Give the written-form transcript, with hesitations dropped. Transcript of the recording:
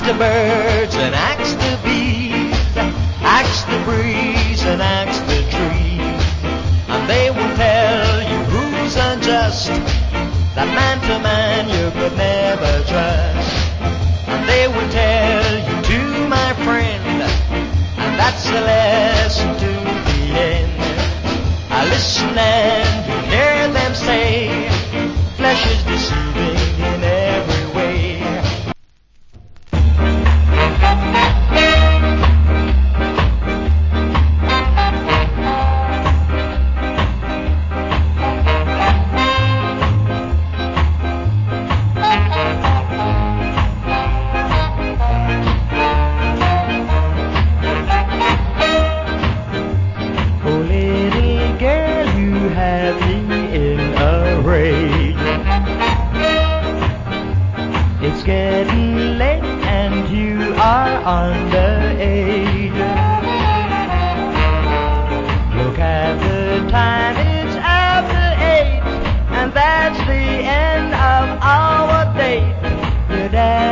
the birds and axe the bees, axe the breeze and axe the trees, and they will tell you who's unjust, that man to man you could never trust. And they will tell you too, my friend, and that's the lesson to the end. I listen and you hear them say, flesh is deceiving in every way. Oh, little girl, you have me in a rage. It's getting late and you are underage. Look at the time.